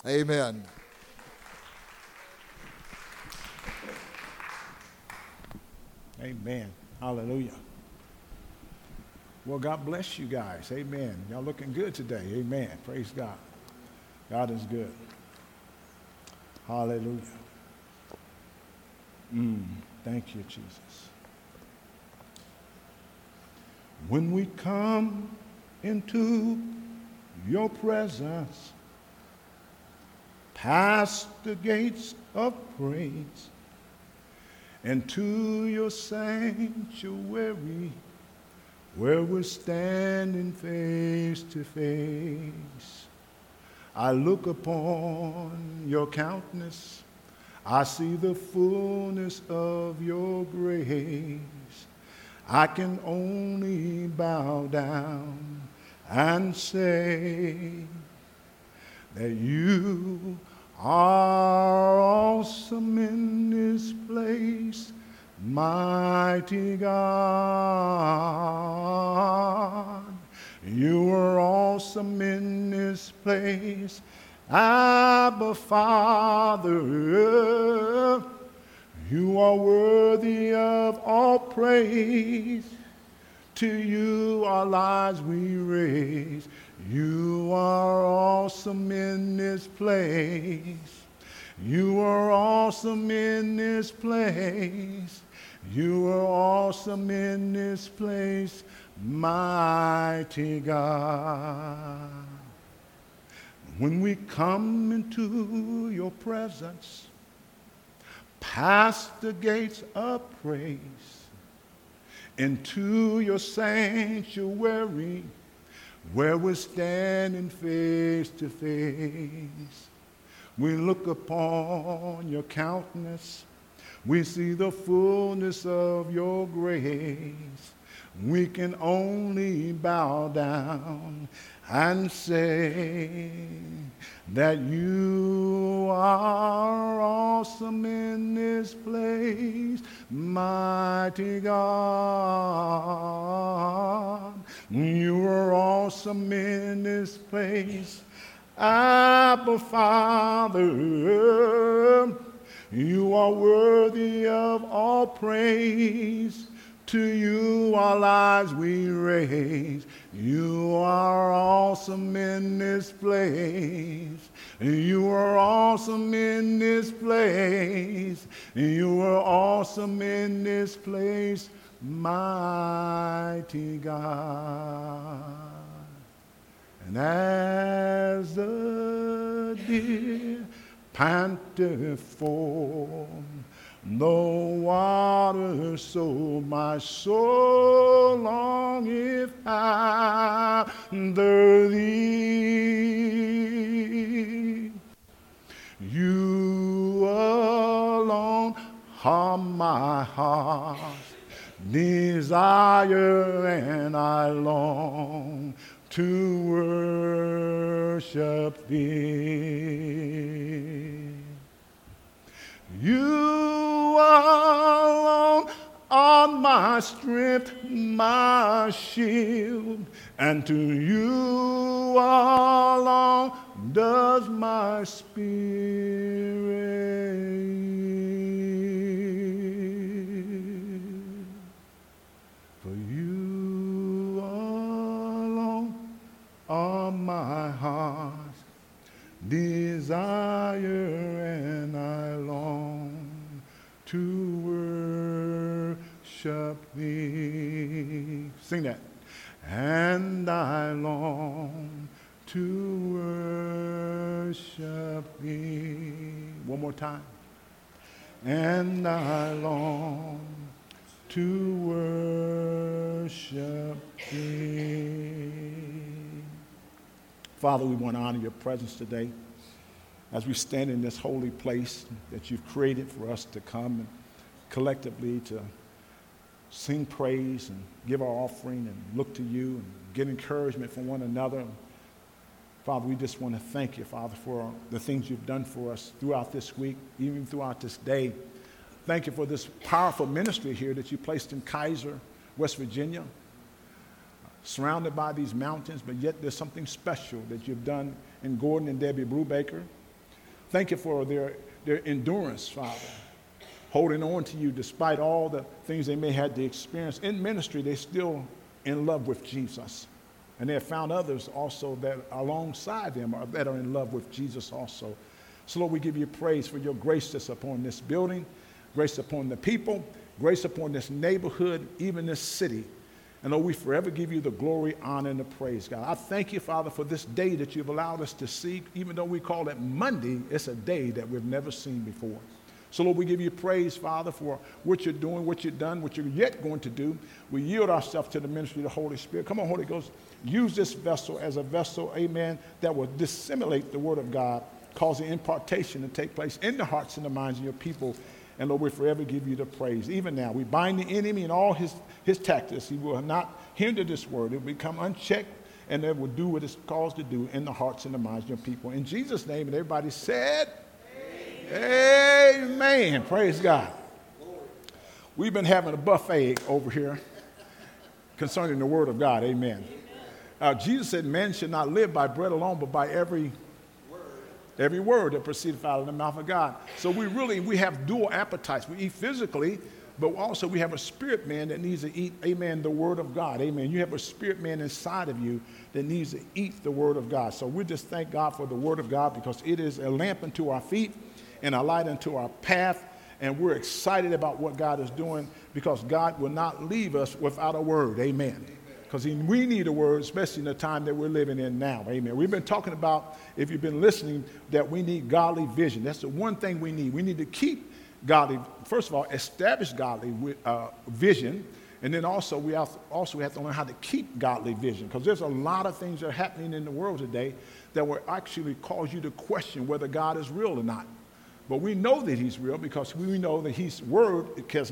Amen. Amen. Hallelujah. Well, God bless you guys. Amen. Y'all looking good today. Amen. Praise God. God is good. Hallelujah. Thank you, Jesus. When we come into your presence, past the gates of praise, into your sanctuary, where we're standing face to face. I look upon your countenance, I see the fullness of your grace. I can only bow down and say that you are awesome in this place, mighty God. You are awesome in this place, Abba Father. You are worthy of all praise. To you our lives we raise. You are awesome in this place. You are awesome in this place. You are awesome in this place, mighty God. When we come into your presence, past the gates of praise, into your sanctuary, where we're standing face to face. We look upon your countenance, we see the fullness of your grace. We can only bow down and say that you are awesome in this place, mighty God. You are awesome in this place, Abba Father. You are worthy of all praise. To you our lives we raise. You are awesome in this place. You are awesome in this place. You are awesome in this place, mighty God. And as the deer panteth for the water, so my soul longeth after thee. You alone are my heart's desire, and I long to worship thee. You alone are my strength, my shield, and to you alone does my spirit yield. For you alone are my heart's desire, and I long to worship thee. Sing that. And I long to worship thee. One more time. And I long to worship thee. Father, we want to honor your presence today as we stand in this holy place that you've created for us to come and collectively to sing praise and give our offering and look to you and get encouragement from one another. Father, we just want to thank you, Father, for the things you've done for us throughout this week, even throughout this day. Thank you for this powerful ministry here that you placed in Kaiser, West Virginia, surrounded by these mountains, but yet there's something special that you've done in Gordon and Debbie Brubaker. Thank you for their endurance, Father, holding on to you despite all the things they may have to experience. In ministry, they're still in love with Jesus. And they have found others also that alongside them that are in love with Jesus also. So, Lord, we give you praise for your grace that's upon this building, grace upon the people, grace upon this neighborhood, even this city. And Lord, we forever give you the glory, honor, and the praise, God. I thank you, Father, for this day that you've allowed us to see. Even though we call it Monday, it's a day that we've never seen before. So, Lord, we give you praise, Father, for what you're doing, what you've done, what you're yet going to do. We yield ourselves to the ministry of the Holy Spirit. Come on, Holy Ghost, use this vessel as a vessel, amen, that will disseminate the word of God, causing impartation to take place in the hearts and the minds of your people. And Lord, we forever give you the praise. Even now, we bind the enemy and all his tactics. He will not hinder this word. It will become unchecked, and it will do what it's caused to do in the hearts and the minds of your people. In Jesus' name, and everybody said, amen. Amen. Praise God. We've been having a buffet over here concerning the word of God. Amen. Jesus said, man should not live by bread alone, but by every word that proceedeth out of the mouth of God. So we have dual appetites. We eat physically, but also we have a spirit man that needs to eat, amen, the word of God. Amen. You have a spirit man inside of you that needs to eat the word of God. So we just thank God for the word of God, because it is a lamp unto our feet and a light unto our path. And we're excited about what God is doing, because God will not leave us without a word. Amen. Because we need a word, especially in the time that we're living in now. Amen. We've been talking about, if you've been listening, that we need godly vision. That's the one thing we need. We need to keep godly, first of all, establish godly vision. And then also we have to learn how to keep godly vision, because there's a lot of things that are happening in the world today that will actually cause you to question whether God is real or not. But we know that he's real, because we know that his word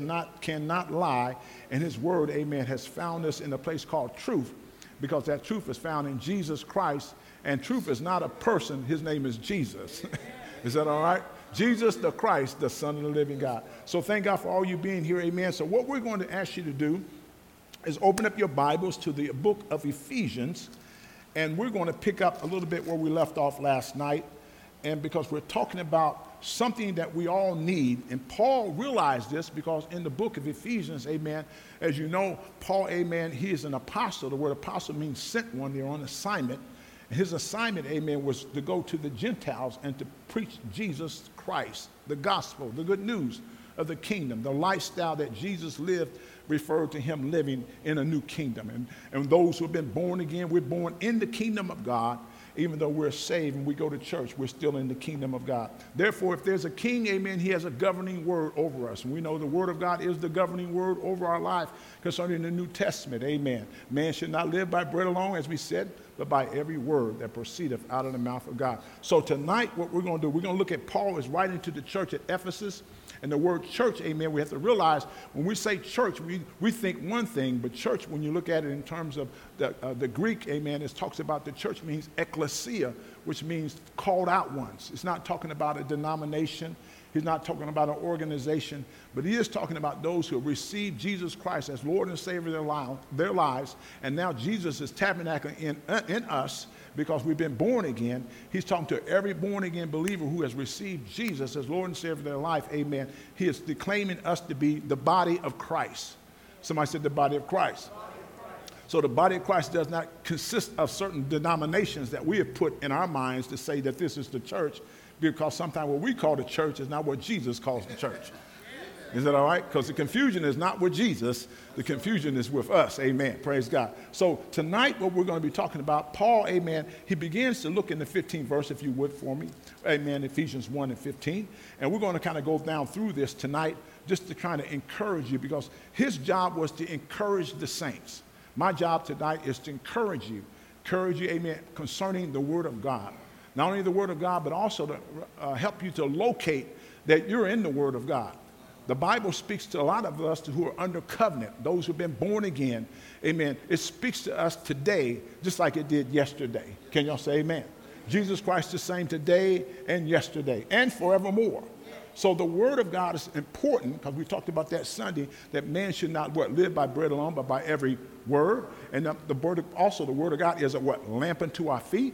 cannot lie. And his word, amen, has found us in a place called truth, because that truth is found in Jesus Christ. And truth is not a person. His name is Jesus. Is that all right? Jesus the Christ, the Son of the living God. So thank God for all you being here. Amen. So what we're going to ask you to do is open up your Bibles to the book of Ephesians. And we're going to pick up a little bit where we left off last night. And because we're talking about something that we all need. And Paul realized this, because in the book of Ephesians, amen, as you know, Paul, amen, he is an apostle. The word apostle means sent one. They're on assignment. And his assignment, amen, was to go to the Gentiles and to preach Jesus Christ, the gospel, the good news of the kingdom, the lifestyle that Jesus lived referred to him living in a new kingdom. And those who have been born again, we're born in the kingdom of God. Even though we're saved and we go to church, we're still in the kingdom of God. Therefore, if there's a king, amen, he has a governing word over us. And we know the word of God is the governing word over our life concerning the New Testament. Amen. Man should not live by bread alone, as we said, but by every word that proceedeth out of the mouth of God. So tonight, what we're going to do, we're going to look at Paul is writing to the church at Ephesus. And the word church, amen, we have to realize when we say church, we think one thing, but church, when you look at it in terms of the Greek, amen, it talks about the church means ecclesia, which means called out ones. It's not talking about a denomination. He's not talking about an organization, but he is talking about those who have received Jesus Christ as Lord and Savior of their lives, and now Jesus is tabernacling in us because we've been born again. He's talking to every born-again believer who has received Jesus as Lord and Savior of their life, amen. He is declaiming us to be the body of Christ. Somebody said the body of Christ. So the body of Christ does not consist of certain denominations that we have put in our minds to say that this is the church, because sometimes what we call the church is not what Jesus calls the church. Is that all right? Because the confusion is not with Jesus. The confusion is with us. Amen. Praise God. So tonight what we're going to be talking about, Paul, amen, he begins to look in the 15th verse, if you would, for me. Amen. Ephesians 1 and 15. And we're going to kind of go down through this tonight just to kind of encourage you, because his job was to encourage the saints. My job tonight is to encourage you, amen, concerning the word of God. Not only the word of God, but also to help you to locate that you're in the word of God. The Bible speaks to a lot of us who are under covenant, those who have been born again. Amen. It speaks to us today just like it did yesterday. Can y'all say amen? Jesus Christ the same today and yesterday and forevermore. So the word of God is important, because we talked about that Sunday, that man should not live by bread alone, but by every word. And the word of God is a lamp unto our feet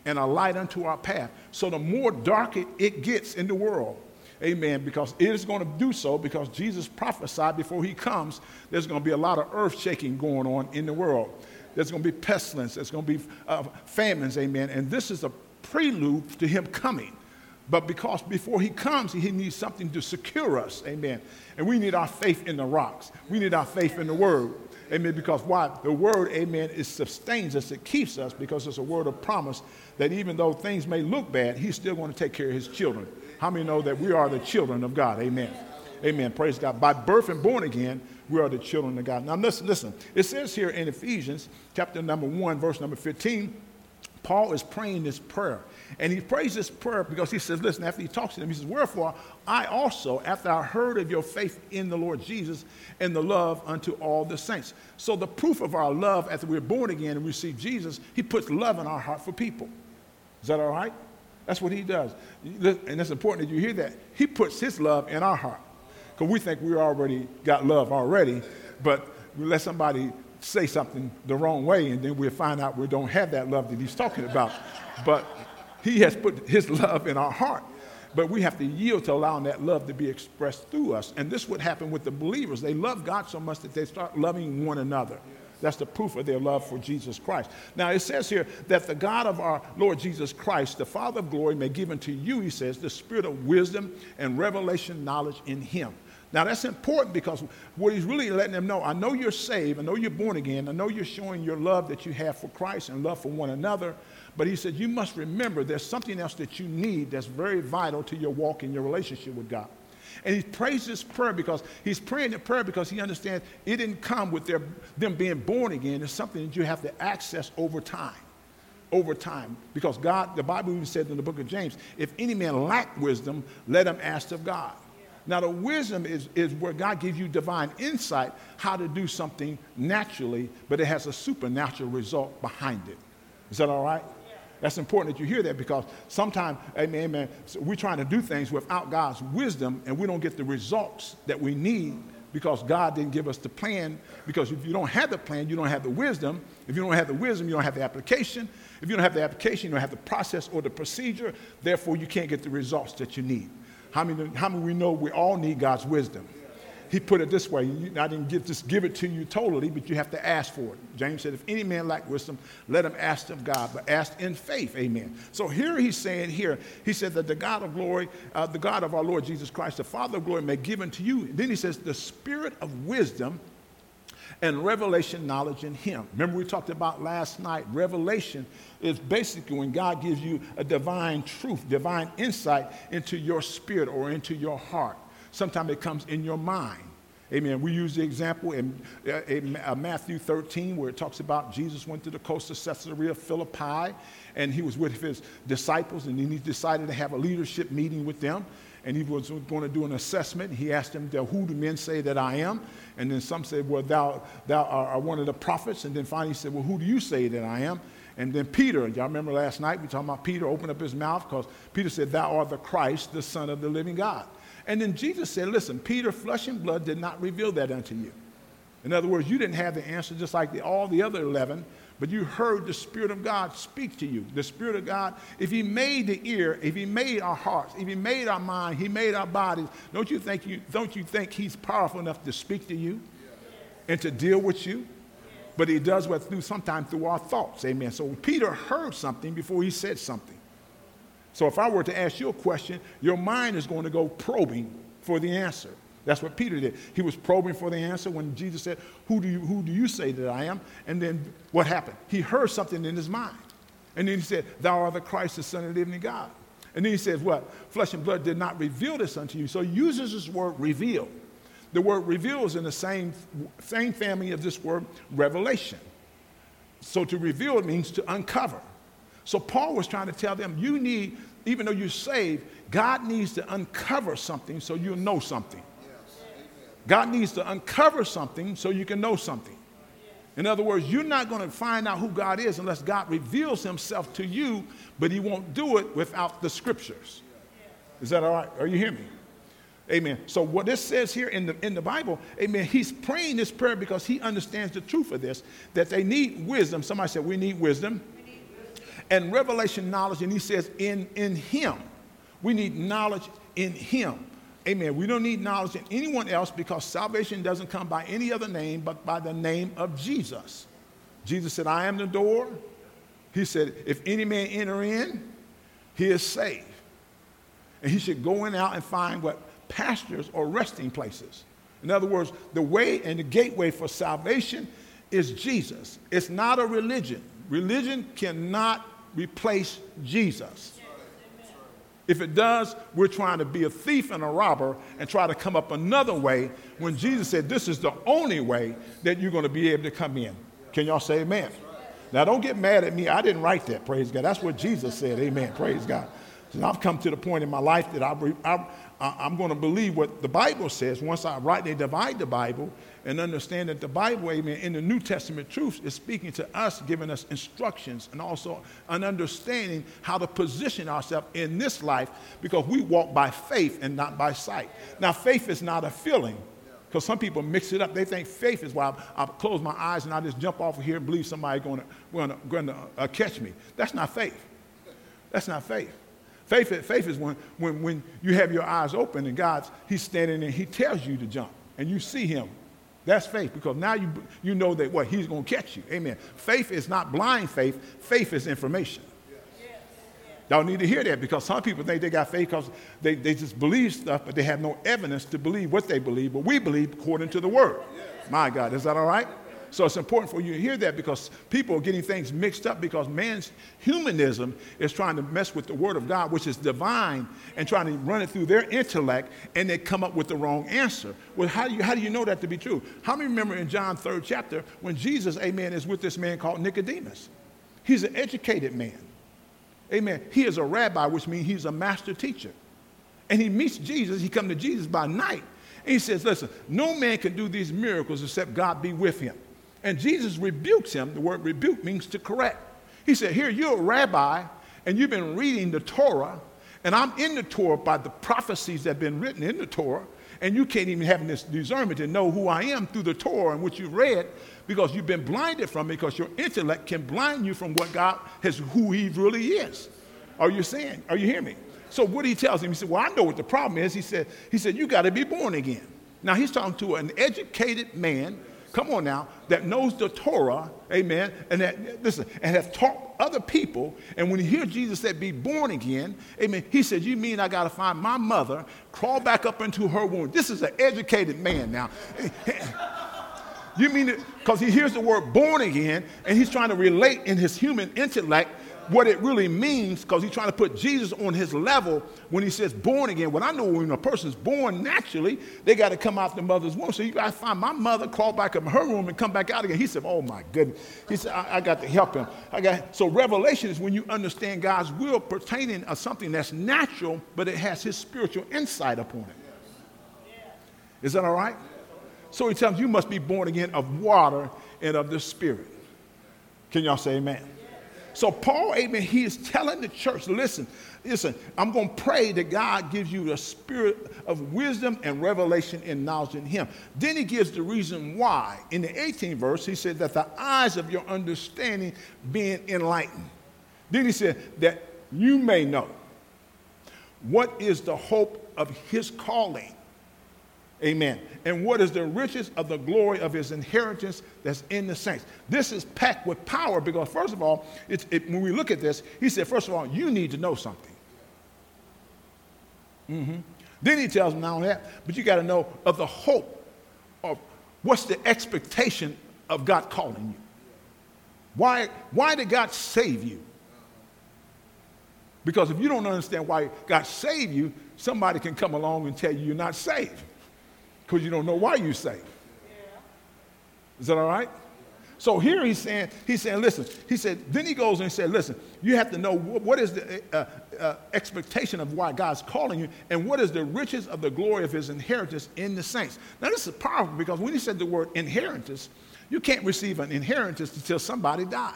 and a light unto our path. So the more dark it gets in the world, amen, because it is going to do so because Jesus prophesied before he comes, there's going to be a lot of earth shaking going on in the world. There's going to be pestilence. There's going to be famines, amen. And this is a prelude to him coming. But because before he comes, he needs something to secure us, amen. And we need our faith in the rocks. We need our faith in the word, amen, because why? The word, amen, it sustains us. It keeps us because it's a word of promise that even though things may look bad, he's still going to take care of his children. How many know that we are the children of God? Amen. Amen. Praise God. By birth and born again, we are the children of God. Now listen. It says here in Ephesians chapter number 1, verse number 15, Paul is praying this prayer. And he prays this prayer because he says, listen, after he talks to them, he says, wherefore I also, after I heard of your faith in the Lord Jesus and the love unto all the saints. So the proof of our love after we're born again and receive Jesus, he puts love in our heart for people. Is that all right? That's what he does. And it's important that you hear that. He puts his love in our heart. Because we think we already got love already, but we let somebody say something the wrong way, and then we'll find out we don't have that love that he's talking about. But he has put his love in our heart. But we have to yield to allowing that love to be expressed through us. And this would happen with the believers. They love God so much that they start loving one another. That's the proof of their love for Jesus Christ. Now, it says here that the God of our Lord Jesus Christ, the Father of glory, may give unto you, he says, the spirit of wisdom and revelation knowledge in him. Now, that's important because what he's really letting them know, I know you're saved, I know you're born again, I know you're showing your love that you have for Christ and love for one another, but he said you must remember there's something else that you need that's very vital to your walk in your relationship with God. And he prays this prayer because he's praying the prayer because he understands it didn't come with them being born again. It's something that you have to access over time. Over time. Because God, the Bible even said in the book of James, if any man lack wisdom, let him ask of God. Now, the wisdom is where God gives you divine insight how to do something naturally, but it has a supernatural result behind it. Is that all right? That's important that you hear that because sometimes, amen, so we're trying to do things without God's wisdom and we don't get the results that we need because God didn't give us the plan. Because if you don't have the plan, you don't have the wisdom. If you don't have the wisdom, you don't have the application. If you don't have the application, you don't have the process or the procedure. Therefore, you can't get the results that you need. How many we know we all need God's wisdom? He put it this way. I didn't just give it to you totally, but you have to ask for it. James said, if any man lack wisdom, let him ask of God, but ask in faith. Amen. So here he's saying here, he said that the God of glory, the God of our Lord Jesus Christ, the Father of glory may give unto you. And then he says the spirit of wisdom and revelation knowledge in him. Remember we talked about last night, revelation is basically when God gives you a divine truth, divine insight into your spirit or into your heart. Sometimes it comes in your mind. Amen. We use the example in Matthew 13 where it talks about Jesus went to the coast of Caesarea Philippi and he was with his disciples and then he decided to have a leadership meeting with them. And he was going to do an assessment. He asked them, who do men say that I am? And then some said, well, thou art one of the prophets. And then finally he said, well, who do you say that I am? And then Peter, y'all remember last night, we talking about Peter opened up his mouth because Peter said, thou art the Christ, the Son of the living God. And then Jesus said, listen, Peter, flesh and blood did not reveal that unto you. In other words, you didn't have the answer just like all the other 11, but you heard the Spirit of God speak to you. The Spirit of God, if he made the ear, if he made our hearts, if he made our mind, he made our bodies, don't you think he's powerful enough to speak to you and to deal with you? But he does what sometimes through our thoughts. Amen. So Peter heard something before he said something. So if I were to ask you a question, your mind is going to go probing for the answer. That's what Peter did. He was probing for the answer when Jesus said, who do you say that I am? And then what happened? He heard something in his mind. And then he said, thou art the Christ, the Son of the living God. And then he says, what? Flesh and blood did not reveal this unto you. So he uses this word reveal. The word reveal is in the same family of this word revelation. So to reveal, it means to uncover. So Paul was trying to tell them, you need, even though you're saved, God needs to uncover something so you'll know something. God needs to uncover something so you can know something. In other words, you're not going to find out who God is unless God reveals himself to you, but he won't do it without the scriptures. Is that all right? Are you hearing me? Amen. So what this says here in the Bible, amen, he's praying this prayer because he understands the truth of this, that they need wisdom. Somebody said we need wisdom and revelation knowledge, and he says in him. We need knowledge in him. Amen. We don't need knowledge in anyone else because salvation doesn't come by any other name but by the name of Jesus. Jesus said, I am the door. He said, if any man enter in, he is saved. And he should go in out and find what? Pastures or resting places. In other words, the way and the gateway for salvation is Jesus. It's not a religion. Religion cannot replace Jesus. If it does, we're trying to be a thief and a robber and try to come up another way when Jesus said this is the only way that you're going to be able to come in. Can y'all say amen? Now, don't get mad at me. I didn't write that, praise God. That's what Jesus said, amen, praise God. So I've come to the point in my life that I'm going to believe what the Bible says once I rightly divide the Bible and understand that the Bible, amen, in the New Testament truth is speaking to us, giving us instructions and also an understanding how to position ourselves in this life because we walk by faith and not by sight. Now, faith is not a feeling because some people mix it up. They think faith is why I close my eyes and I just jump off of here and believe somebody's going to catch me. That's not faith. That's not faith. Faith is when you have your eyes open and he's standing there, he tells you to jump and you see him. That's faith because now you know that what he's going to catch you. Amen. Faith is not blind faith. Faith is information. Y'all need to hear that because some people think they got faith because they just believe stuff, but they have no evidence to believe what they believe. But we believe according to the word. My God, is that all right? So it's important for you to hear that because people are getting things mixed up because man's humanism is trying to mess with the word of God, which is divine, and trying to run it through their intellect, and they come up with the wrong answer. Well, how do you know that to be true? How many remember in John 3rd chapter when Jesus, amen, is with this man called Nicodemus? He's an educated man. Amen. He is a rabbi, which means he's a master teacher. And he meets Jesus. He comes to Jesus by night. And he says, listen, no man can do these miracles except God be with him. And Jesus rebukes him. The word rebuke means to correct. He said, here, you're a rabbi, and you've been reading the Torah, and I'm in the Torah by the prophecies that have been written in the Torah, and you can't even have this discernment to know who I am through the Torah in which you read because you've been blinded from it because your intellect can blind you from what God has, who he really is. Are you hearing me? So what he tells him, he said, well, I know what the problem is. He said, you got to be born again. Now he's talking to an educated man, come on now, that knows the Torah, amen, and that, listen, and has taught other people. And when he hears Jesus say, be born again, amen, he said, you mean I got to find my mother, crawl back up into her womb. This is an educated man now. You mean it? Because he hears the word born again, and he's trying to relate in his human intellect what it really means because he's trying to put Jesus on his level when he says born again. When I know when a person's born naturally, they got to come out the mother's womb. So you got to find my mother, crawl back up in her room and come back out again. He said, oh my goodness. He said, I got to help him. So revelation is when you understand God's will pertaining to something that's natural, but it has his spiritual insight upon it. Is that all right? So he tells you, you must be born again of water and of the Spirit. Can y'all say amen? So Paul, amen, he is telling the church, listen, I'm going to pray that God gives you the spirit of wisdom and revelation and knowledge in him. Then he gives the reason why. In the 18th verse, he said that the eyes of your understanding being enlightened. Then he said that you may know what is the hope of his calling. Amen. And what is the riches of the glory of his inheritance that's in the saints? This is packed with power because, first of all, when we look at this, he said, first of all, you need to know something. Then he tells them not only that, but you got to know of the hope of what's the expectation of God calling you. Why did God save you? Because if you don't understand why God saved you, somebody can come along and tell you you're not saved. Because you don't know why you're saved. Is that all right? So here he's saying, listen, he said, then he goes and he said, listen, you have to know what is the expectation of why God's calling you and what is the riches of the glory of his inheritance in the saints. Now this is powerful because when he said the word inheritance, you can't receive an inheritance until somebody dies.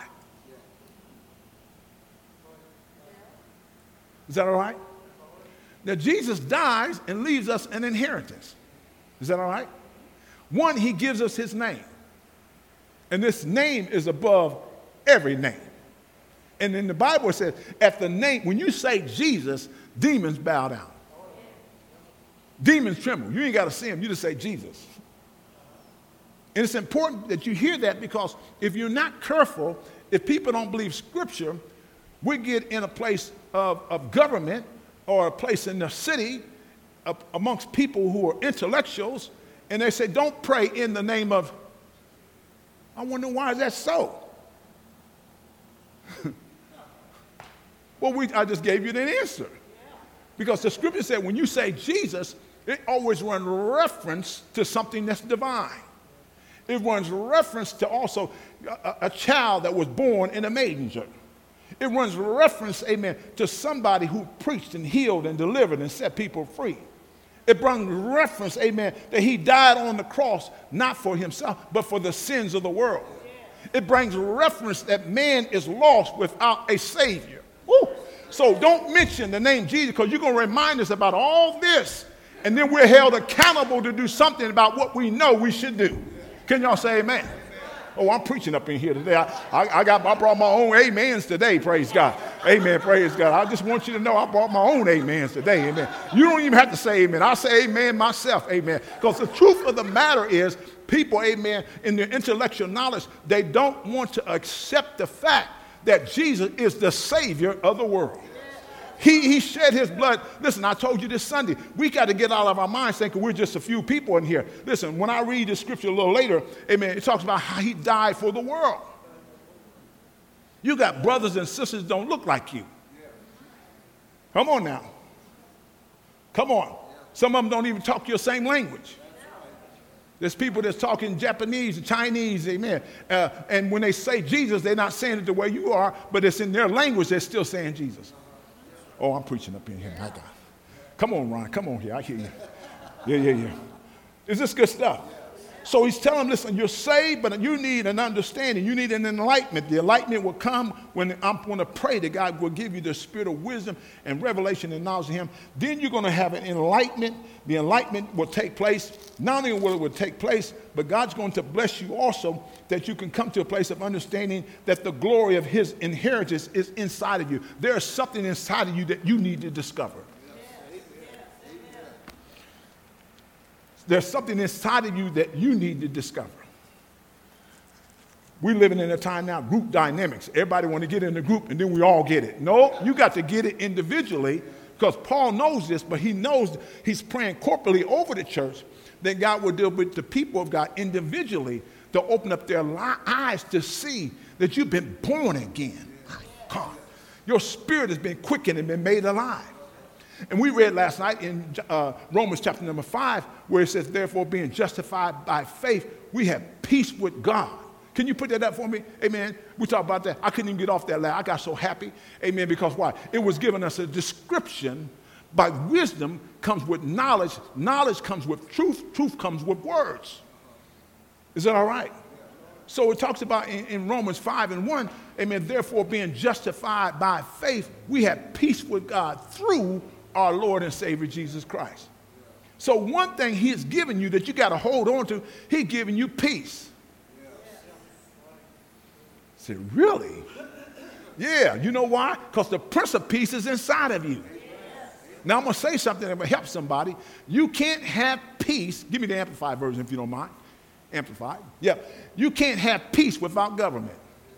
Is that all right? Now Jesus dies and leaves us an inheritance. Is that all right? One, he gives us his name. And this name is above every name. And in the Bible it says, at the name, when you say Jesus, demons bow down. Demons tremble. You ain't got to see them. You just say Jesus. And it's important that you hear that, because if you're not careful, if people don't believe Scripture, we get in a place of government or a place in the city amongst people who are intellectuals, and they say, don't pray in the name of. I wonder, why is that so? Well, I just gave you the answer. Because the Scripture said when you say Jesus, it always runs reference to something that's divine. It runs reference to also a child that was born in a manger. It runs reference, amen, to somebody who preached and healed and delivered and set people free. It brings reference, amen, that he died on the cross, not for himself, but for the sins of the world. It brings reference that man is lost without a Savior. Woo! So don't mention the name Jesus, because you're going to remind us about all this, and then we're held accountable to do something about what we know we should do. Can y'all say amen? Oh, I'm preaching up in here today. I brought my own amens today, praise God. Amen, praise God. I just want you to know I brought my own amens today, amen. You don't even have to say amen. I say amen myself, amen. Because the truth of the matter is, people, amen, in their intellectual knowledge, they don't want to accept the fact that Jesus is the Savior of the world. He shed his blood. Listen, I told you this Sunday, we got to get out of our minds thinking we're just a few people in here. Listen, when I read the scripture a little later, amen, it talks about how he died for the world. You got brothers and sisters that don't look like you. Come on now. Come on. Some of them don't even talk your same language. There's people that's talking Japanese and Chinese, amen. And when they say Jesus, they're not saying it the way you are, but it's in their language, they're still saying Jesus. Oh, I'm preaching up in here. My God. Come on, Ron. Come on here. I hear you. Yeah. Is this good stuff? So he's telling them, listen, you're saved, but you need an understanding. You need an enlightenment. The enlightenment will come when I'm going to pray that God will give you the spirit of wisdom and revelation and knowledge of him. Then you're going to have an enlightenment. The enlightenment will take place. Not only will it take place, but God's going to bless you also, that you can come to a place of understanding that the glory of his inheritance is inside of you. There is something inside of you that you need to discover. There's something inside of you that you need to discover. We're living in a time now, group dynamics. Everybody want to get in the group and then we all get it. No, you got to get it individually, because Paul knows this, but he knows he's praying corporately over the church that God will deal with the people of God individually to open up their eyes to see that you've been born again. God, your spirit has been quickened and been made alive. And we read last night in Romans chapter number 5, where it says, therefore, being justified by faith, we have peace with God. Can you put that up for me? Amen. We talked about that. I couldn't even get off that ladder. I got so happy. Amen. Because why? It was giving us a description. By wisdom comes with knowledge. Knowledge comes with truth. Truth comes with words. Is that all right? So it talks about in Romans 5:1, amen, therefore, being justified by faith, we have peace with God through our Lord and Savior Jesus Christ. So one thing he has given you that you got to hold on to, he's giving you peace. I said, really? Yeah, you know why? Because the Prince of Peace is inside of you. Now I'm going to say something that will help somebody. You can't have peace. Give me the Amplified version if you don't mind. Amplified. Yeah. You can't have peace without government.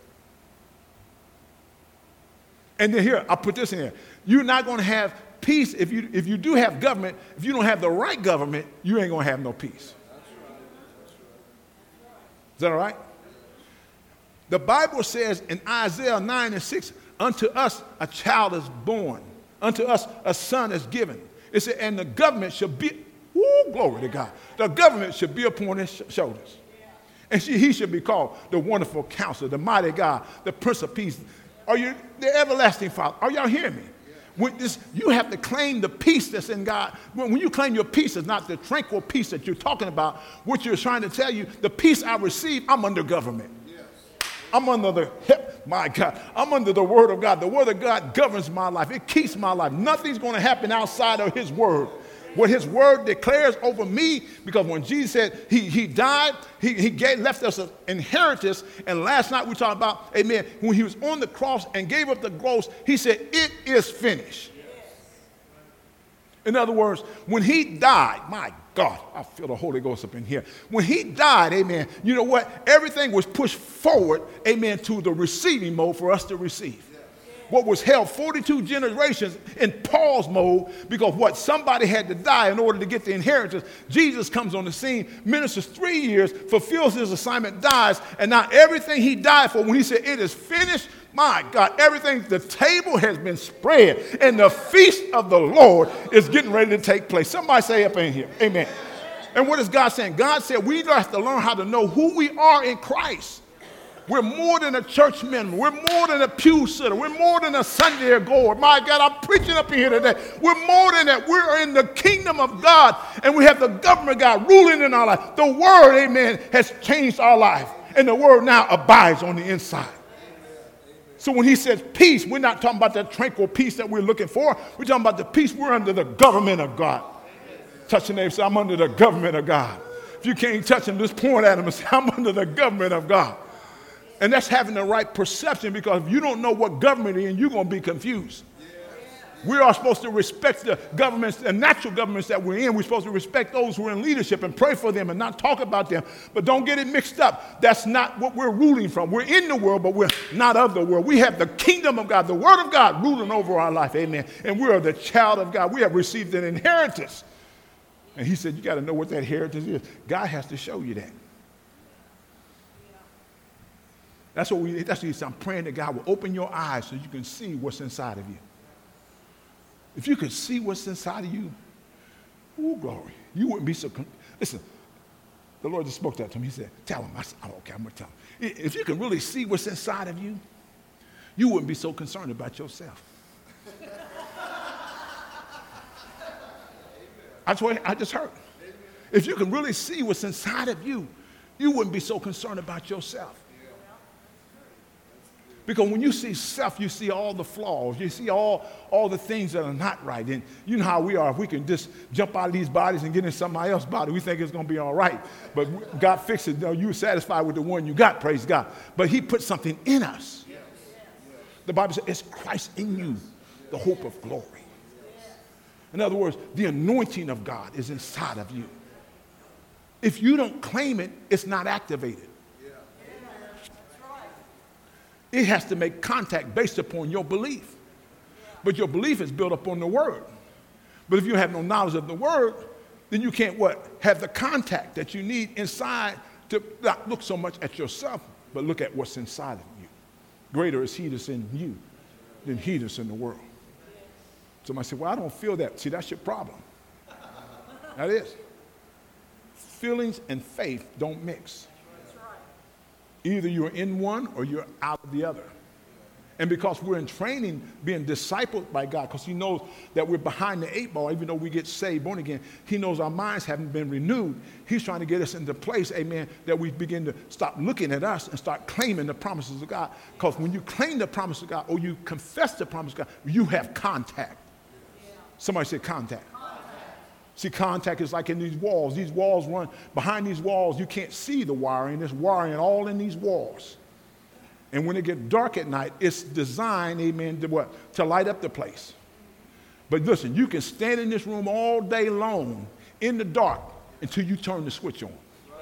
And then here, I'll put this in here. You're not going to have peace if you do have government. If you don't have the right government, you ain't going to have no peace. Is that all right? The Bible says in Isaiah 9:6, unto us a child is born. Unto us a son is given. It said, and the government shall be, glory to God. The government should be upon his shoulders. And he should be called the wonderful counselor, the mighty God, the Prince of Peace. The everlasting Father. Are y'all hearing me? With this, you have to claim the peace that's in God. When you claim your peace, it's not the tranquil peace that you're talking about. What you're trying to tell you, the peace I receive, I'm under government. I'm under I'm under the word of God. The word of God governs my life. It keeps my life. Nothing's going to happen outside of his word. What his word declares over me, because when Jesus said he died, he left us an inheritance. And last night we talked about, amen, when he was on the cross and gave up the ghost, he said, it is finished. In other words, when he died, my God, I feel the Holy Ghost up in here. When he died, amen, you know what? Everything was pushed forward, amen, to the receiving mode for us to receive. What was held 42 generations in pause mode, because what, somebody had to die in order to get the inheritance. Jesus comes on the scene, ministers 3 years, fulfills his assignment, dies, and now everything he died for, when he said it is finished, my God, everything, the table has been spread, and the feast of the Lord is getting ready to take place. Somebody say up in here, amen. And what is God saying? God said we have to learn how to know who we are in Christ. We're more than a church member. We're more than a pew sitter. We're more than a Sunday goer. My God, I'm preaching up in here today. We're more than that. We're in the kingdom of God, and we have the government of God ruling in our life. The word, amen, has changed our life, and the word now abides on the inside. So when he says peace, we're not talking about that tranquil peace that we're looking for. We're talking about the peace. We're under the government of God. Touch your neighbor, say, I'm under the government of God. If you can't touch him, just point at him and say, I'm under the government of God. And that's having the right perception, because if you don't know what government is, you're going to be confused. We are supposed to respect the governments, the natural governments that we're in. We're supposed to respect those who are in leadership and pray for them and not talk about them. But don't get it mixed up. That's not what we're ruling from. We're in the world, but we're not of the world. We have the kingdom of God, the word of God ruling over our life. Amen. And we are the child of God. We have received an inheritance. And he said, you got to know what that inheritance is. God has to show you that. That's what he said. I'm praying that God will open your eyes so you can see what's inside of you. If you could see what's inside of you, oh, glory, you wouldn't be so. Listen, the Lord just spoke that to me. He said, tell him. I said, oh, okay, I'm going to tell him. If you can really see what's inside of you, you wouldn't be so concerned about yourself. That's what I just heard. If you can really see what's inside of you, you wouldn't be so concerned about yourself. Because when you see self, you see all the flaws. You see all the things that are not right. And you know how we are. If we can just jump out of these bodies and get in somebody else's body, we think it's going to be all right. But God fixed it. No, you're satisfied with the one you got, praise God. But he put something in us. The Bible says, it's Christ in you, the hope of glory. In other words, the anointing of God is inside of you. If you don't claim it, it's not activated. It has to make contact based upon your belief. But your belief is built upon the word. But if you have no knowledge of the word, then you can't have the contact that you need inside to not look so much at yourself, but look at what's inside of you. Greater is he that's in you than he that's in the world. Somebody said, well, I don't feel that. See, that's your problem. That is. Feelings and faith don't mix. Either you're in one or you're out of the other. And because we're in training, being discipled by God, because he knows that we're behind the 8 ball, even though we get saved, born again, he knows our minds haven't been renewed. He's trying to get us into place, amen, that we begin to stop looking at us and start claiming the promises of God. Because when you claim the promise of God or you confess the promise of God, you have contact. Somebody say contact. See, contact is like in these walls. These walls run, behind these walls, you can't see the wiring. There's wiring all in these walls. And when it gets dark at night, it's designed, amen, to what? To light up the place. But listen, you can stand in this room all day long in the dark until you turn the switch on.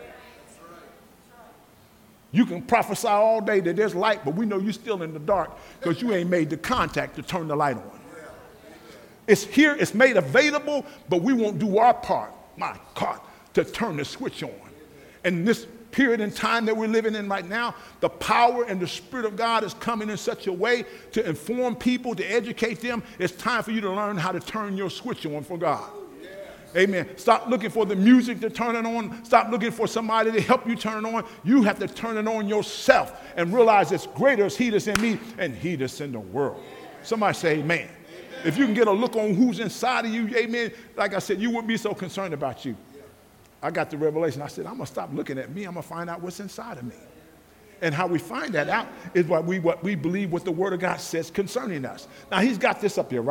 You can prophesy all day that there's light, but we know you're still in the dark because you ain't made the contact to turn the light on. It's here, it's made available, but we won't do our part, my God, to turn the switch on. And this period in time that we're living in right now, the power and the Spirit of God is coming in such a way to inform people, to educate them. It's time for you to learn how to turn your switch on for God. Amen. Stop looking for the music to turn it on. Stop looking for somebody to help you turn it on. You have to turn it on yourself and realize it's greater is he that's in me and he that's in the world. Somebody say amen. If you can get a look on who's inside of you, amen, like I said, you wouldn't be so concerned about you. I got the revelation. I said, I'm going to stop looking at me. I'm going to find out what's inside of me. And how we find that out is what we believe what the Word of God says concerning us. Now, he's got this up here, right?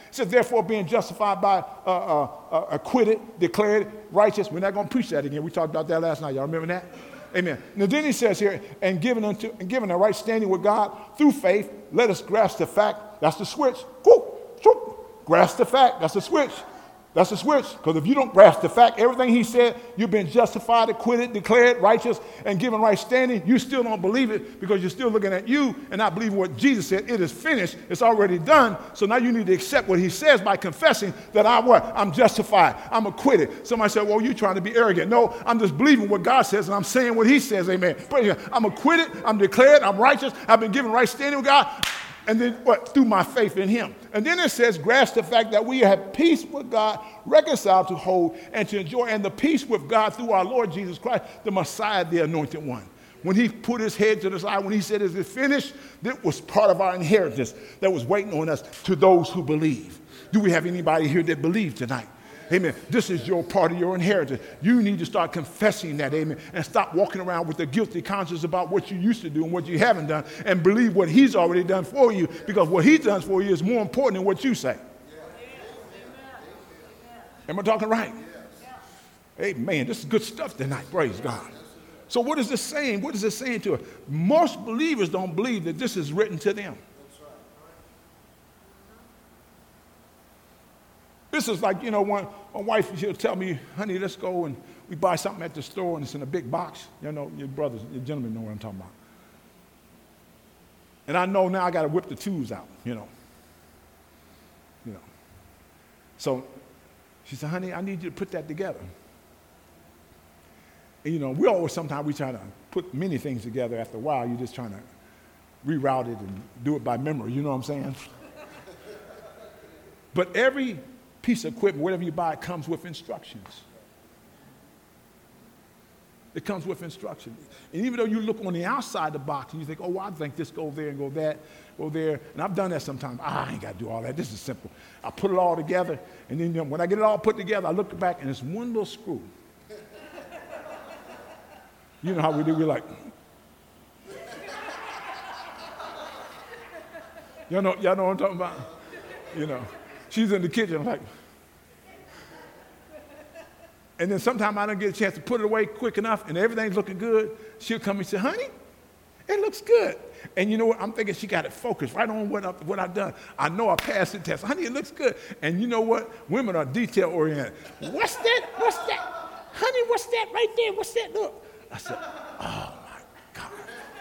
It says, therefore, being justified by acquitted, declared righteous. We're not going to preach that again. We talked about that last night. Y'all remember that? Amen. Now then he says here, and given a right standing with God through faith, let us grasp the fact. That's the switch. Grasp the fact. That's the switch. That's the switch. Because if you don't grasp the fact, everything he said, you've been justified, acquitted, declared righteous, and given right standing, you still don't believe it because you're still looking at you and not believing what Jesus said. It is finished. It's already done. So now you need to accept what he says by confessing that I'm justified. I'm acquitted. Somebody said, well, you're trying to be arrogant. No, I'm just believing what God says and I'm saying what he says. Amen. Praise God. I'm acquitted. I'm declared. I'm righteous. I've been given right standing with God. And then what? Through my faith in him. And then it says, grasp the fact that we have peace with God, reconciled to hold and to enjoy, and the peace with God through our Lord Jesus Christ, the Messiah, the anointed one. When he put his head to the side, when he said, is it finished? That was part of our inheritance that was waiting on us to those who believe. Do we have anybody here that believes tonight? Amen. This is your part of your inheritance. You need to start confessing that, amen, and stop walking around with a guilty conscience about what you used to do and what you haven't done, and believe what he's already done for you, because what he's done for you is more important than what you say. Am I talking right? Amen. This is good stuff tonight. Praise God. So what is this saying? What is this saying to us? Most believers don't believe that this is written to them. This is like, when my wife, she'll tell me, honey, let's go and we buy something at the store and it's in a big box. Your brothers, your gentlemen know what I'm talking about. And I know now I got to whip the tubes out, So she said, honey, I need you to put that together. And, sometimes we try to put many things together. After a while, you're just trying to reroute it and do it by memory. You know what I'm saying? But every piece of equipment, whatever you buy, it comes with instructions. It comes with instructions. And even though you look on the outside of the box and you think, I think this, go there and go that, go there. And I've done that sometimes. I ain't got to do all that. This is simple. I put it all together. And then when I get it all put together, I look back and it's one little screw. You know how we do? We're like, y'all know what I'm talking about? She's in the kitchen, I'm like, and then sometimes I don't get a chance to put it away quick enough and everything's looking good. She'll come and say, honey, it looks good. And you know what? I'm thinking she got it focused right on what I've done. I know I passed the test. Honey, it looks good. And you know what? Women are detail oriented. What's that? What's that? Honey, what's that right there? What's that? Look. I said, oh my God.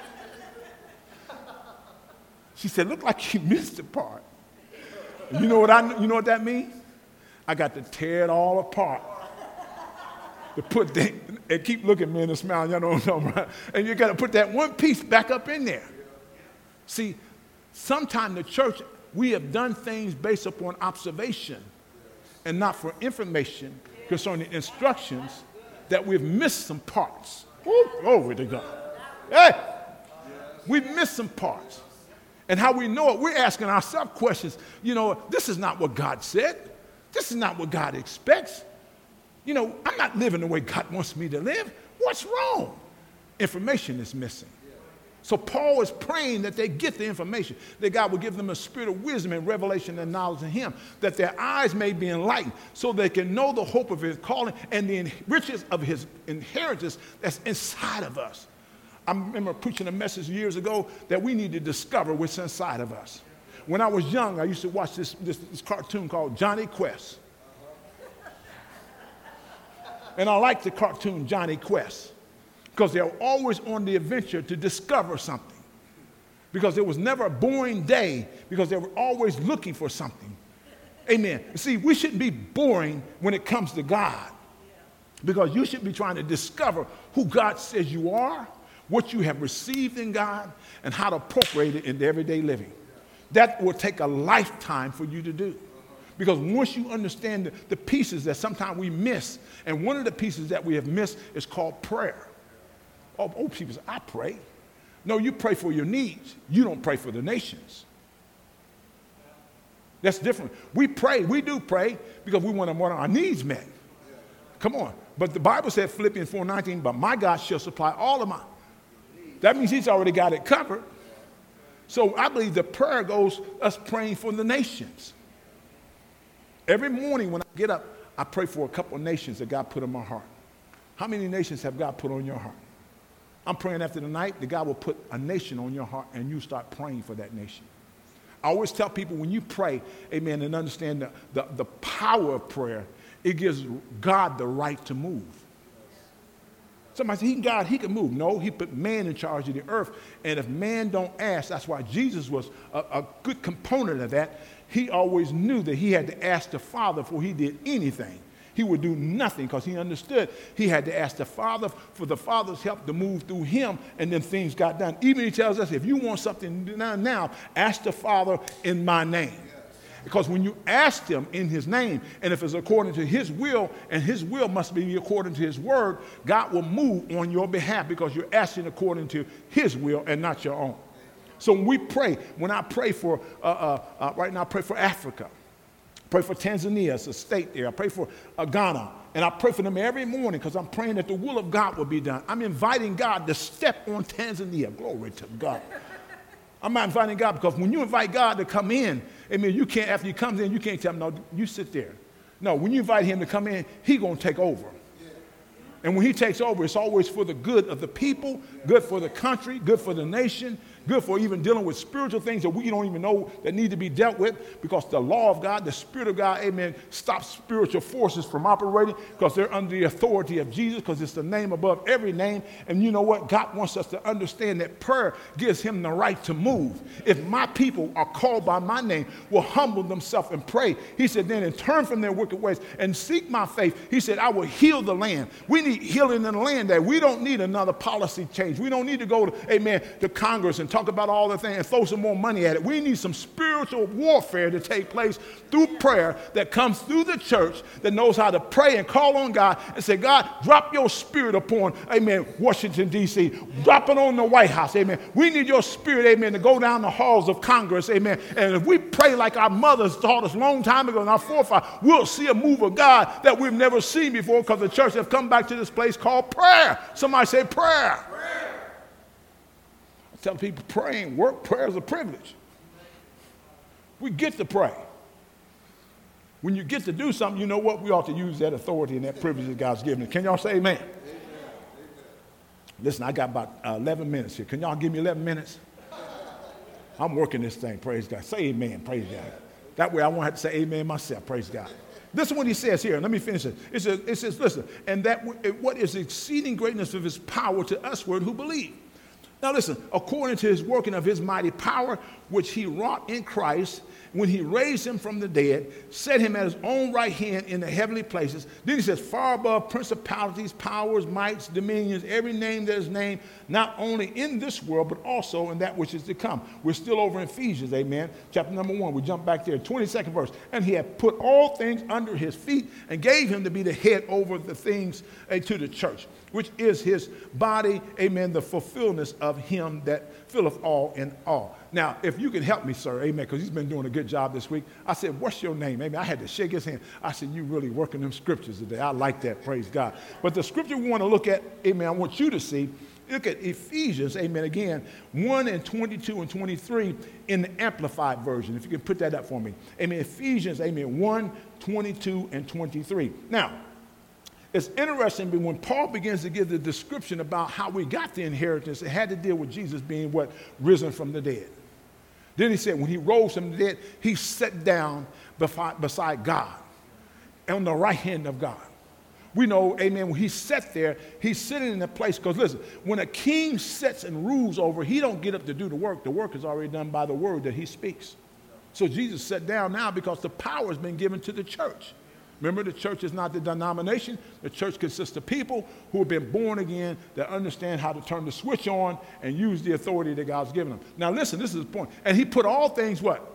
She said, look like you missed the part. You know what that means? I got to tear it all apart. To put that, and keep looking at me and smiling, y'all know what I'm talking about. And you got to put that one piece back up in there. See, sometimes the church, we have done things based upon observation and not for information concerning instructions, that we've missed some parts. Glory to God. Hey, we've missed some parts. And how we know it, we're asking ourselves questions. This is not what God said. This is not what God expects. I'm not living the way God wants me to live. What's wrong? Information is missing. So Paul is praying that they get the information, that God will give them a spirit of wisdom and revelation and knowledge in him, that their eyes may be enlightened so they can know the hope of his calling and the riches of his inheritance that's inside of us. I remember preaching a message years ago that we need to discover what's inside of us. When I was young, I used to watch this cartoon called Johnny Quest. And I liked the cartoon Johnny Quest because they were always on the adventure to discover something. Because there was never a boring day because they were always looking for something. Amen. See, we shouldn't be boring when it comes to God, because you should be trying to discover who God says you are, what you have received in God, and how to appropriate it in everyday living. That will take a lifetime for you to do. Because once you understand the pieces that sometimes we miss, and one of the pieces that we have missed is called prayer. Oh, people say, I pray. No, you pray for your needs. You don't pray for the nations. That's different. We do pray because we want our needs met. Come on. But the Bible said, Philippians 4:19, but my God shall supply all of mine. That means he's already got it covered. So I believe the prayer goes us praying for the nations. Every morning when I get up, I pray for a couple of nations that God put in my heart. How many nations have God put on your heart? I'm praying after the night that God will put a nation on your heart and you start praying for that nation. I always tell people when you pray, amen, and understand the power of prayer, it gives God the right to move. Somebody said, God, he can move. No, he put man in charge of the earth. And if man don't ask, that's why Jesus was a good component of that. He always knew that he had to ask the Father before he did anything. He would do nothing because he understood he had to ask the Father for the Father's help to move through him, and then things got done. Even he tells us, if you want something done now, ask the Father in my name. Because when you ask him in his name, and if it's according to his will, and his will must be according to his word, God will move on your behalf because you're asking according to his will and not your own. So when we pray, when I pray for, right now I pray for Africa. Pray for Tanzania, it's a state there. I pray for Ghana, and I pray for them every morning because I'm praying that the will of God will be done. I'm inviting God to step on Tanzania. Glory to God. I'm not inviting God because when you invite God to come in, amen, you can't, after he comes in, you can't tell him, no, you sit there. No, when you invite him to come in, he's going to take over. And when he takes over, it's always for the good of the people, good for the country, good for the nation, good for even dealing with spiritual things that we don't even know that need to be dealt with, because the law of God, the Spirit of God, amen, stops spiritual forces from operating because they're under the authority of Jesus, because it's the name above every name. And you know what? God wants us to understand that prayer gives him the right to move. If my people are called by my name, will humble themselves and pray, he said, then and turn from their wicked ways and seek my face, he said, I will heal the land. We need healing in the land there. We don't need another policy change. We don't need to go to, amen, to Congress and talk about all the things and throw some more money at it. We need some spiritual warfare to take place through prayer that comes through the church that knows how to pray and call on God and say, God, drop your spirit upon, amen, Washington, D.C. Drop it on the White House, amen. We need your spirit, amen, to go down the halls of Congress, amen. And if we pray like our mothers taught us a long time ago and our forefathers, we'll see a move of God that we've never seen before, because the church have come back to this place called prayer. Somebody say prayer. I tell people praying work, prayer is a privilege. We get to pray. When you get to do something, you know what? We ought to use that authority and that privilege that God's given us. Can y'all say amen? Amen. Listen, I got about 11 minutes here. Can y'all give me 11 minutes? I'm working this thing, praise God. Say amen, praise God. That way I won't have to say amen myself, praise God. This is what he says here. Let me finish it. It says, listen, and that what is the exceeding greatness of his power to usward who believe. Now listen, according to his working of his mighty power, which he wrought in Christ, when he raised him from the dead, set him at his own right hand in the heavenly places. Then he says, far above principalities, powers, mights, dominions, every name that is named, not only in this world, but also in that which is to come. We're still over in Ephesians, amen. Chapter number 1, we jump back there, 22nd verse. And he had put all things under his feet and gave him to be the head over the things to the church, which is his body, amen, the fulfillment of him that filleth all in all. Now, if you can help me, sir, amen, because he's been doing a good job this week. I said, what's your name? Amen. I had to shake his hand. I said, you really working them scriptures today. I like that, praise God. But the scripture we want to look at, amen, I want you to see, look at Ephesians, amen, again, 1 and 22 and 23 in the Amplified version. If you can put that up for me. Amen, Ephesians, amen, 1, 22 and 23. Now, it's interesting, but when Paul begins to give the description about how we got the inheritance, it had to deal with Jesus being what? Risen from the dead. Then he said when he rose from the dead, he sat down beside God on the right hand of God. We know, amen, when he sat there, he's sitting in a place, because listen, when a king sits and rules over, he don't get up to do the work. The work is already done by the word that he speaks. So Jesus sat down now because the power has been given to the church. Remember, the church is not the denomination. The church consists of people who have been born again that understand how to turn the switch on and use the authority that God's given them. Now listen, this is the point. And he put all things what?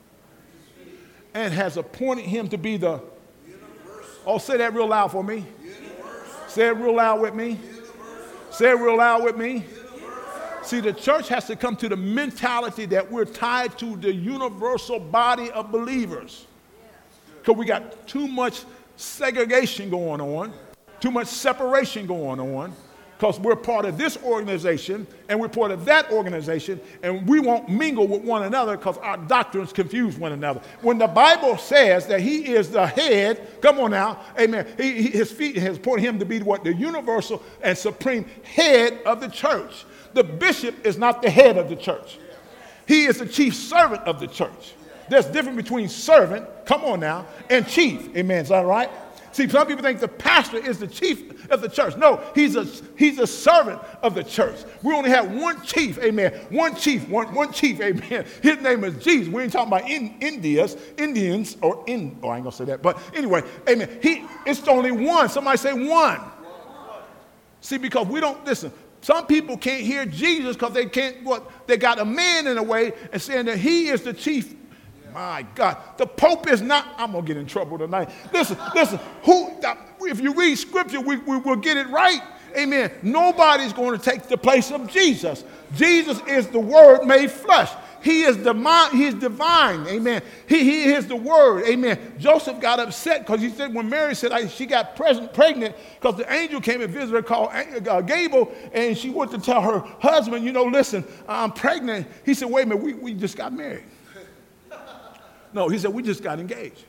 And has appointed him to be the universal. Oh, say that real loud for me. Universal. Say it real loud with me. Universal. Say it real loud with me. Universal. See, the church has to come to the mentality that we're tied to the universal body of believers. Because we got too much segregation going on, too much separation going on, because we're part of this organization and we're part of that organization, and we won't mingle with one another because our doctrines confuse one another. When the Bible says that he is the head, come on now, amen, his feet has appointed him to be what? The universal and supreme head of the church. The bishop is not the head of the church. He is the chief servant of the church. There's a difference between servant, come on now, and chief. Amen. Is that right? See, some people think the pastor is the chief of the church. No, he's a servant of the church. We only have one chief, amen. One chief, amen. His name is Jesus. We ain't talking about Indians, I ain't going to say that. But anyway, amen. It's only one. Somebody say one. See, because we don't, listen, some people can't hear Jesus because they got a man in the way and saying that he is the chief. My God, the Pope is not, I'm going to get in trouble tonight. Listen, if you read scripture, we will get it right. Amen. Nobody's going to take the place of Jesus. Jesus is the Word made flesh. He is divine. Amen. He is the Word. Amen. Joseph got upset because he said when Mary said she got pregnant because the angel came and visited her called Gabriel, and she went to tell her husband, listen, I'm pregnant. He said, wait a minute, we just got married. No, he said, we just got engaged.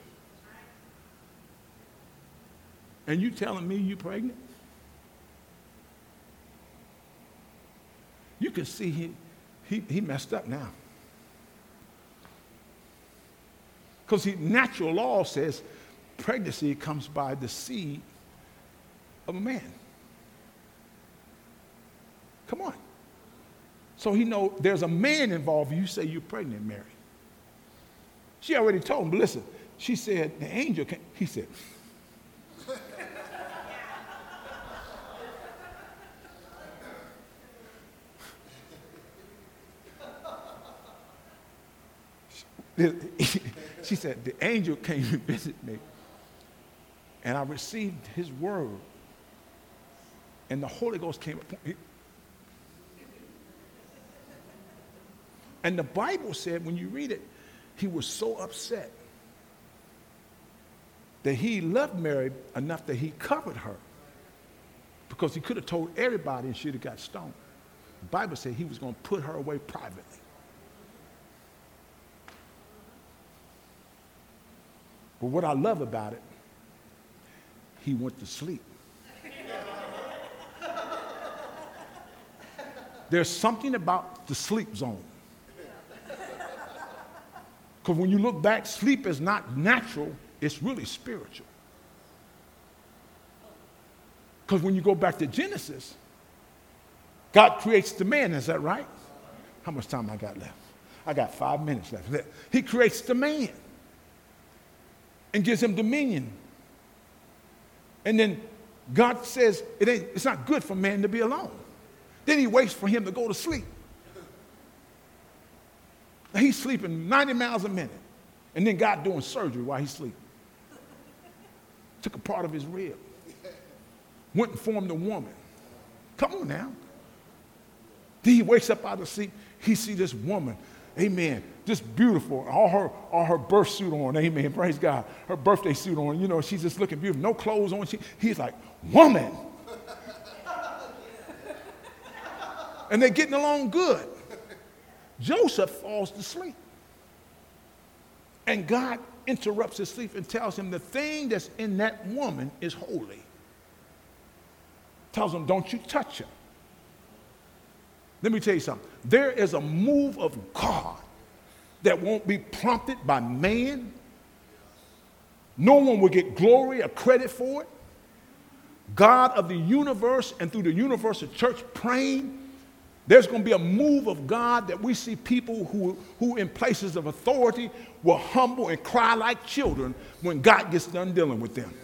And you telling me you pregnant? You can see he messed up now. Because natural law says pregnancy comes by the seed of a man. Come on. So he know there's a man involved. You say you're pregnant, Mary. She already told him, but listen, she said, the angel came. He said, she said, the angel came to visit me, and I received his word, and the Holy Ghost came upon me. And the Bible said, when you read it, he was so upset that he loved Mary enough that he covered her because he could have told everybody and she'd have got stoned. The Bible said he was going to put her away privately. But what I love about it, he went to sleep. There's something about the sleep zone. Because when you look back, sleep is not natural, it's really spiritual. Because when you go back to Genesis, God creates the man, is that right? How much time I got left? I got 5 minutes left. He creates the man and gives him dominion. And then God says it's not good for man to be alone. Then he waits for him to go to sleep. He's sleeping 90 miles a minute. And then God doing surgery while he's sleeping. Took a part of his rib. Went and formed a woman. Come on now. Then he wakes up out of sleep. He sees this woman. Amen. Just beautiful. All her birth suit on. Amen. Praise God. Her birthday suit on. She's just looking beautiful. No clothes on. He's like, woman. And they're getting along good. Joseph falls to sleep. And God interrupts his sleep and tells him the thing that's in that woman is holy. Tells him, don't you touch her. Let me tell you something. There is a move of God that won't be prompted by man. No one will get glory or credit for it. God of the universe and through the universal church praying, there's going to be a move of God that we see people who in places of authority will humble and cry like children when God gets done dealing with them.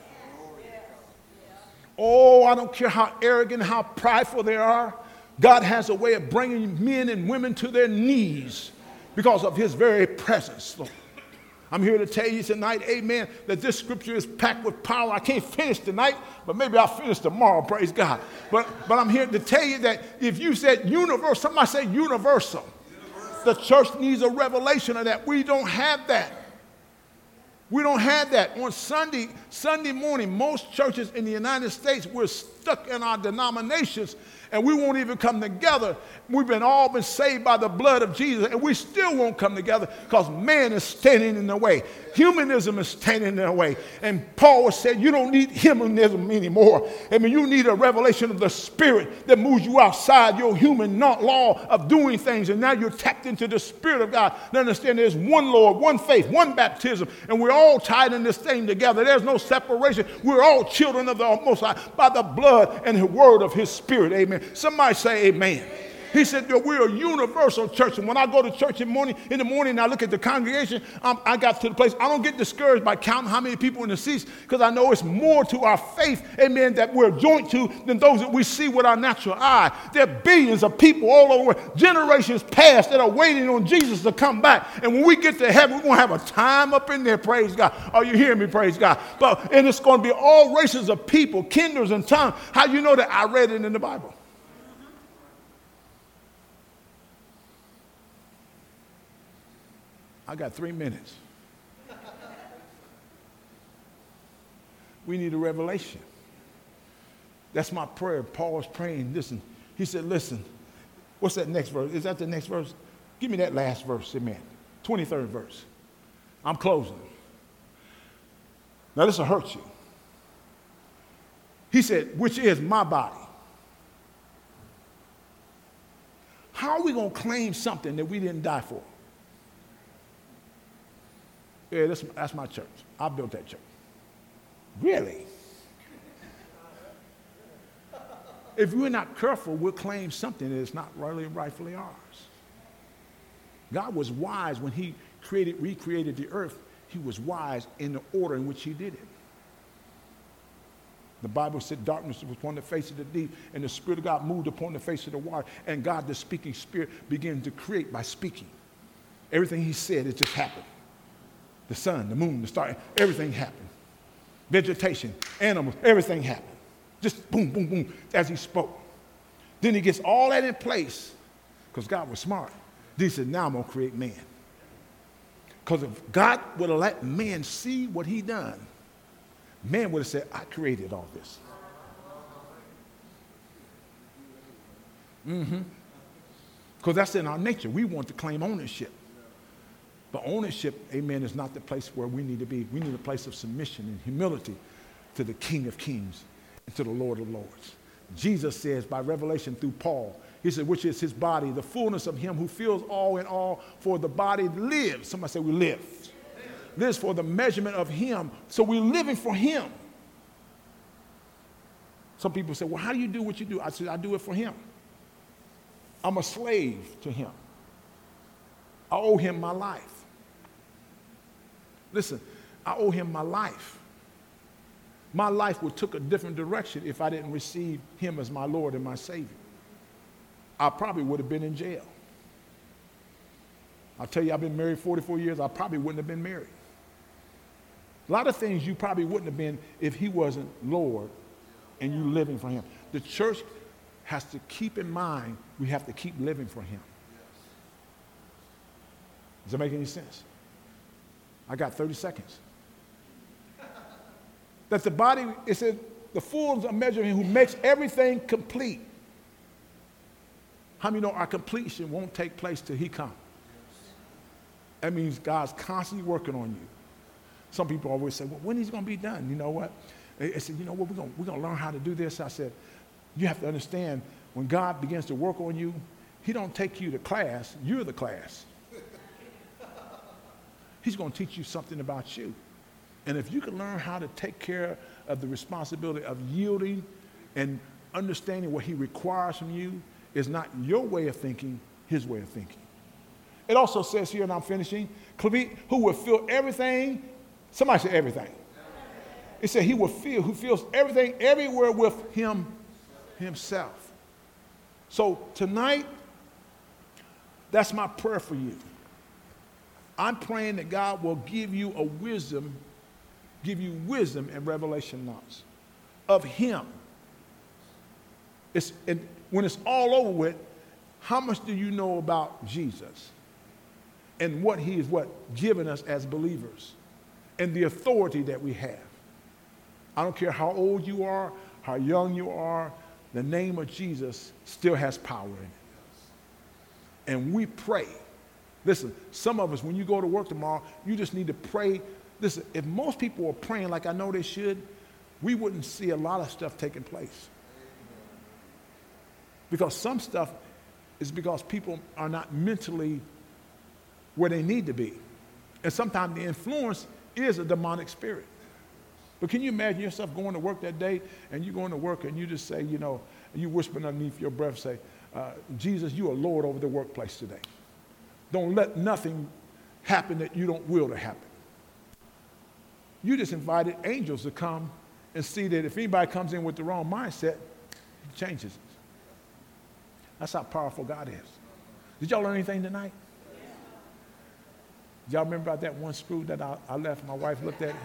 Oh, I don't care how arrogant, how prideful they are. God has a way of bringing men and women to their knees because of his very presence, Lord. I'm here to tell you tonight, amen, that this scripture is packed with power. I can't finish tonight, but maybe I'll finish tomorrow, praise God. But I'm here to tell you that if you said universal, somebody say universal. The church needs a revelation of that. We don't have that. We don't have that. On Sunday, Sunday morning, most churches in the United States, we're stuck in our denominations and we won't even come together. We've all been saved by the blood of Jesus, and we still won't come together because man is standing in the way. Humanism is standing in the way. And Paul said, you don't need humanism anymore. I mean, you need a revelation of the Spirit that moves you outside your human law of doing things, and now you're tapped into the Spirit of God. To understand there's one Lord, one faith, one baptism, and we're all tied in this thing together. There's no separation. We're all children of the Most High by the blood and the word of his Spirit. Amen. Somebody say amen. He said that we're a universal church. And when I go to church in the morning and I look at the congregation, I got to the place, I don't get discouraged by counting how many people in the seats, because I know it's more to our faith, amen, that we're joined to than those that we see with our natural eye. There are billions of people all over, generations past, that are waiting on Jesus to come back. And when we get to heaven, we're going to have a time up in there, praise God. Are you hearing me, praise God? And it's going to be all races of people, kindreds and tongues. How you know that? I read it in the Bible. I got 3 minutes. We need a revelation. That's my prayer. Paul was praying. Listen, he said, listen, what's that next verse? Is that the next verse? Give me that last verse, amen. 23rd verse. I'm closing. Now this will hurt you. He said, which is my body. How are we going to claim something that we didn't die for? Yeah, that's my church. I built that church. Really? If we're not careful, we'll claim something that is not really rightfully ours. God was wise when he recreated the earth. He was wise in the order in which he did it. The Bible said darkness was upon the face of the deep, and the Spirit of God moved upon the face of the water, and God, the speaking Spirit, began to create by speaking. Everything he said, it just happened. The sun, the moon, the stars, everything happened. Vegetation, animals, everything happened. Just boom, boom, boom, as he spoke. Then he gets all that in place, because God was smart. Then he said, now I'm going to create man. Because if God would have let man see what he done, man would have said, I created all this. Because that's in our nature. We want to claim ownership. But ownership, amen, is not the place where we need to be. We need a place of submission and humility to the King of Kings and to the Lord of Lords. Jesus says by revelation through Paul, he said, which is his body, the fullness of him who fills all in all, for the body lives. Somebody say we live. Lives for the measurement of him. So we're living for him. Some people say, well, how do you do what you do? I said, I do it for him. I'm a slave to him. I owe him my life. Listen, I owe him my life. My life would took a different direction if I didn't receive him as my Lord and my Savior. I probably would have been in jail. I'll tell you, I've been married 44 years. I probably wouldn't have been married. A lot of things you probably wouldn't have been if he wasn't Lord and you living for him. The church has to keep in mind we have to keep living for him. Does that make any sense? I got 30 seconds. That the body, it says, the fullness of measure of him who makes everything complete. How many know our completion won't take place till he comes? That means God's constantly working on you. Some people always say, well, when is it going to be done? You know what? They said, you know what, we're going to learn how to do this. I said, you have to understand, when God begins to work on you, he don't take you to class, you're the class. He's going to teach you something about you. And if you can learn how to take care of the responsibility of yielding and understanding what he requires from you, is not your way of thinking, his way of thinking. It also says here, and I'm finishing, who will fill everything. Somebody say everything. It said he will fill, who fills everything everywhere with himself. So tonight, that's my prayer for you. I'm praying that God will give you wisdom and revelation knowledge of him. When it's all over with, how much do you know about Jesus and what he is given us as believers and the authority that we have? I don't care how old you are, how young you are, the name of Jesus still has power in it. And we pray. Listen, some of us, when you go to work tomorrow, you just need to pray. Listen, if most people were praying like I know they should, we wouldn't see a lot of stuff taking place. Because some stuff is because people are not mentally where they need to be. And sometimes the influence is a demonic spirit. But can you imagine yourself going to work that day, and you going to work and you just say, you know, you whispering underneath your breath, say, Jesus, you are Lord over the workplace today. Don't let nothing happen that you don't will to happen. You just invited angels to come and see that if anybody comes in with the wrong mindset, he changes it. That's how powerful God is. Did y'all learn anything tonight? Y'all remember about that one screw that I left? My wife looked at it.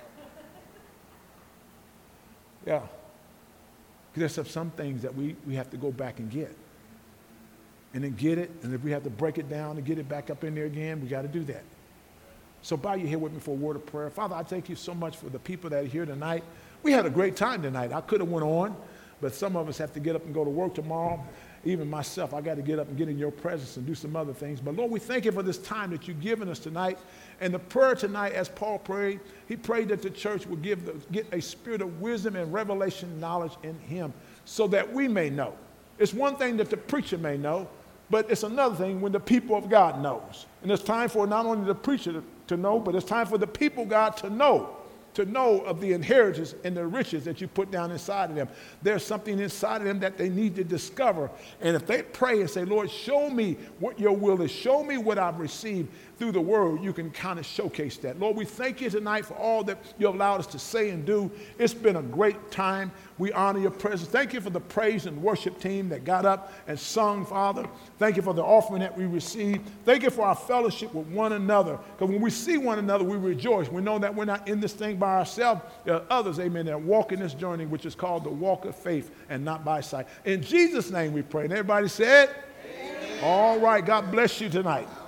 Yeah. Because there's some things that we have to go back and get. And then get it, and if we have to break it down and get it back up in there again, we got to do that. So bow your head with me for a word of prayer. Father, I thank you so much for the people that are here tonight. We had a great time tonight. I could have went on, but some of us have to get up and go to work tomorrow. Even myself, I got to get up and get in your presence and do some other things. But Lord, we thank you for this time that you've given us tonight. And the prayer tonight, as Paul prayed, he prayed that the church would get a spirit of wisdom and revelation knowledge in him so that we may know. It's one thing that the preacher may know, but it's another thing when the people of God knows. And it's time for not only the preacher to know, but it's time for the people of God to know of the inheritance and the riches that you put down inside of them. There's something inside of them that they need to discover. And if they pray and say, Lord, show me what your will is, show me what I've received through the word, you can kind of showcase that. Lord, we thank you tonight for all that you have allowed us to say and do. It's been a great time. We honor your presence. Thank you for the praise and worship team that got up and sung, Father. Thank you for the offering that we received. Thank you for our fellowship with one another. Because when we see one another, we rejoice. We know that we're not in this thing by ourselves. There are others, amen, that walk in this journey, which is called the walk of faith and not by sight. In Jesus' name we pray. And everybody said, amen. All right. God bless you tonight.